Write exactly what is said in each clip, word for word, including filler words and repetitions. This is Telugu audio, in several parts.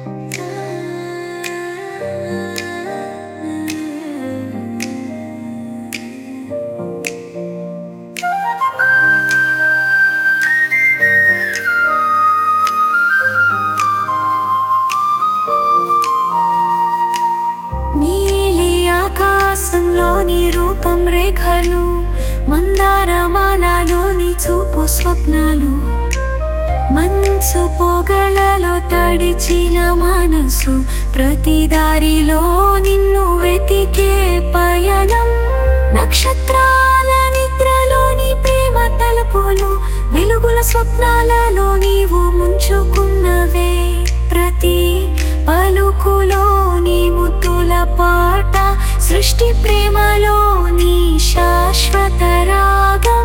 ఆకాశంలోని రూపం రేఖలు, మందారమాలలోని చూపు స్వప్నాలు, మంచు పొగలలో తడిచిన మనసు, ప్రతి దారిలో నిన్ను వెతికే పయనం. నక్షత్రాల నిద్రలోని ప్రేమ తలుపులు, వెలుగుల స్వప్నాలలో నీవు ముంచుకున్నవే. ప్రతి పలుకులోని ముద్దుల పాట, సృష్టి ప్రేమలోని శాశ్వత రాగం.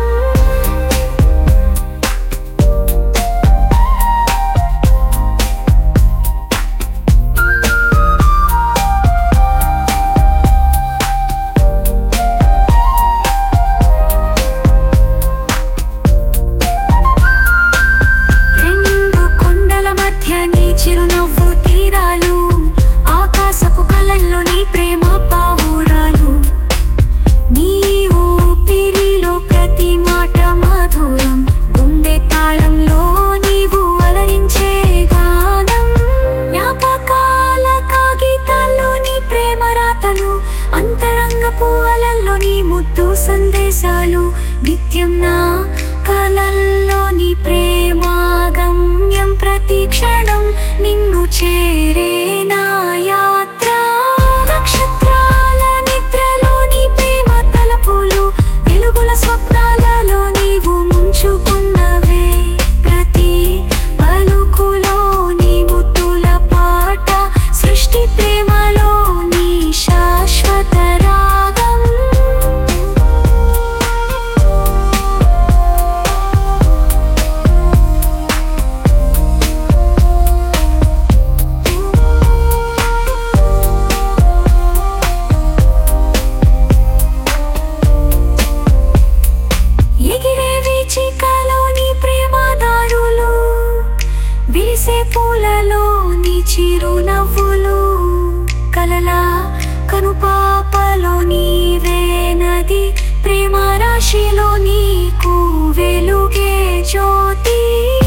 రెండు కొండల మధ్య నీ చిరునవ్వు తీరాలు, ఆకాశపు కలల్లో నీ ప్రేమ పావురాలు. నీ ఊపిరిలో ప్రతి మాట మధురం, గుండె తాళంలో నీవు అలరించే గానం. జ్ఞాపకాల కాగితాల్లో నీ ప్రేమ రాతలు, అంతరంగపు అలల్లో నీ ముద్దు సందేశాలు. నిత్యం నా కలల్లో నీ ప్రేమ గమ్యం, ప్రతి క్షణం నిన్ను చేరే నా యాత్ర. నక్షత్రాల నిద్రలోని ప్రేమ తలుపులు, వెలుగుల స్వప్నాలలో నీవు ముంచుకున్నవే. ప్రతి పలుకులోని ముద్దుల పాట, సృష్టి ప్రేమలోని శాశ్వత రాగం. ఎగిరే వీచికలోని ప్రేమదారులు, విరిసే పూలలోని చిరునవ్వులు, కలల కనుపాపలో నీవే నది, ప్రేమ రాశిలో నీకు వెలుగే జ్యోతి.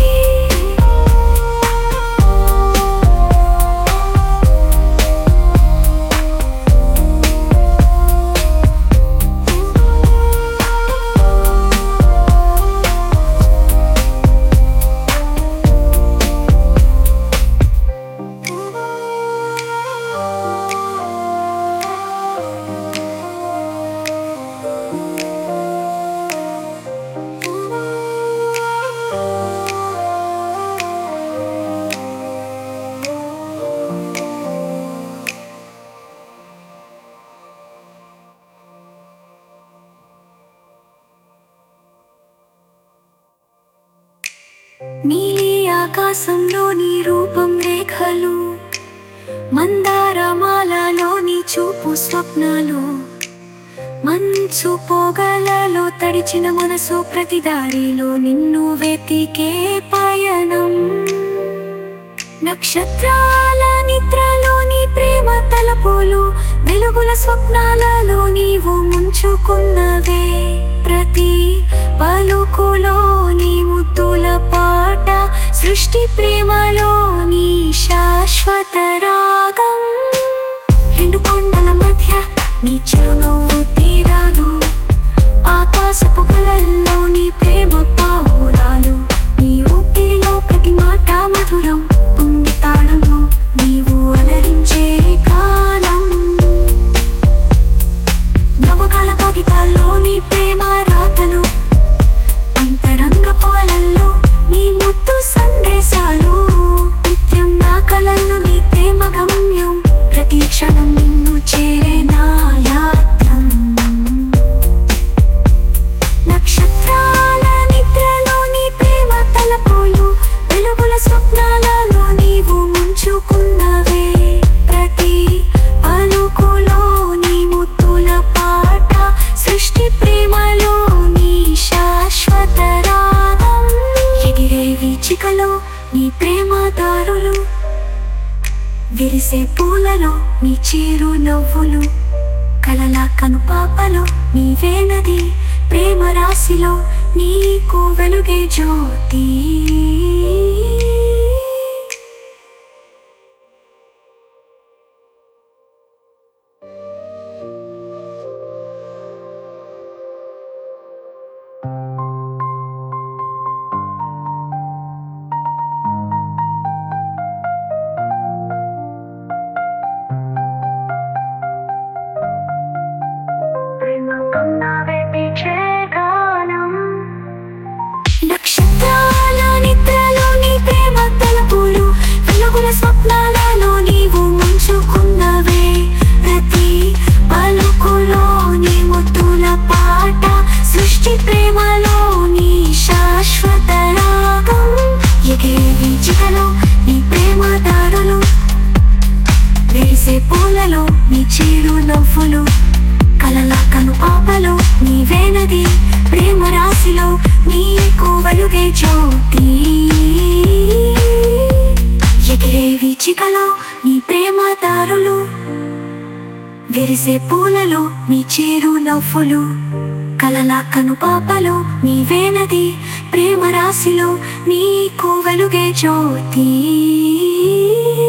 నీలి ఆకాశంలోని రూపం రేఖలు, మందారమాలలోని చూపు స్వప్నాలు, మంచు పొగలలో తడిచిన మనసు, ప్రతి దారిలో నిన్ను వెతికే పయనం. నక్షత్రాల నిద్రలోని ప్రేమ తలుపులు, వెలుగుల స్వప్నాలలో నీవు ముంచుకున్నవే. ప్రతి పలుకులోని ముద్దుల పాట, సృష్టి ప్రేమలోని శాశ్వత రాగం. రెండు కొండల మధ్య నీ చిరునవ్వు తీరాలు, ఆకాశపు కలల్లో నీ ప్రేమ పావురాలు. నీ ఊపిరిలో ప్రతి మాట మధురం, గుండె తాళంలో నీవు అలరించే గానం. జ్ఞాపకాల కాగితాల్లో నీ ప్రేమ రాతలు, అంతరంగపు అలల్లో నీ ముద్దు సందేశాలు. నిత్యం నా కలల్లో నీ ప్రేమ గమ్యం, ప్రతి క్షణం నిన్ను చేరే నా యాత్ర. నక్షత్రాల నిద్రలోని ప్రేమ తలుపులు, వెలుగుల స్వప్నాలలో నీవు ముంచుకున్నవే. ప్రతి పలుకులోని ముద్దుల పాట, సృష్టి ప్రేమలోని శాశ్వత రాగం. ఎగిరే వీచికలో నీ ప్రేమదారులు, విరిసే పూలలో నీ చిరు నవ్వులు, కలల కనుపాపలో నీవేనది, ప్రేమ రాశిలో నీకు వెలుగే జ్యోతి. నక్షత్రాల నిద్రలో నీ ప్రేమ తలపులు, వెలుగుల స్వప్నాలలో నీవు ముంచుకున్నవే, ప్రతి పలుకులో నీ ముద్దుల పాట, సృష్టి ప్రేమలో నీ శాశ్వత రాగం. ఎగిరే వీచికలో నీ ప్రేమ దారులు, వేసే పూలలో నీ చిరు నవ్వులు, కలల కనుపాపలో నీవేనది, ప్రేమ రాశిలో నీకు వెలుగే జ్యోతి. ఎగిరే వీచికలో నీ ప్రేమ దారులు, విరిసే పూలలో నీ చిరు నవ్వులు, కలల కనుపాపలో నీవేనది, ప్రేమ రాశిలో నీకు వెలుగే జ్యోతి.